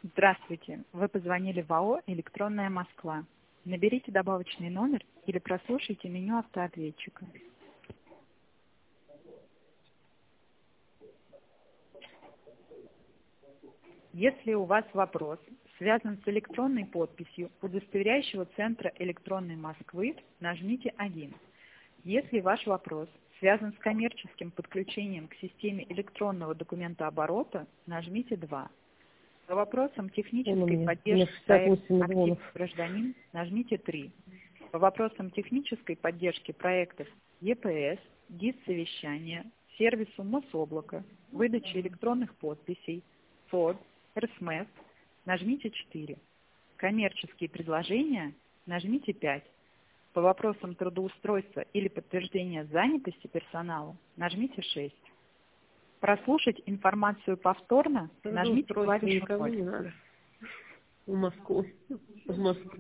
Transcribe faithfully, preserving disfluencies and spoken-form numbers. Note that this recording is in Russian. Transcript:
Здравствуйте. Вы позвонили в АО «Электронная Москва». Наберите добавочный номер или прослушайте меню автоответчика. Если у вас вопрос связан с электронной подписью удостоверяющего центра электронной Москвы, нажмите один. Если ваш вопрос связан с коммерческим подключением к системе электронного документооборота, нажмите два. По вопросам технической поддержки проекта «Активный гражданин» нажмите три. По вопросам технической поддержки проектов Е П С, ГИС-совещания, сервису Мособлака, выдачи электронных подписей, Ц О Д, Р С М С нажмите четыре. Коммерческие предложения нажмите пять. По вопросам трудоустройства или подтверждения занятости персонала нажмите шесть. Прослушать информацию повторно нажмите клавишу ноль. В Москву. В Москву.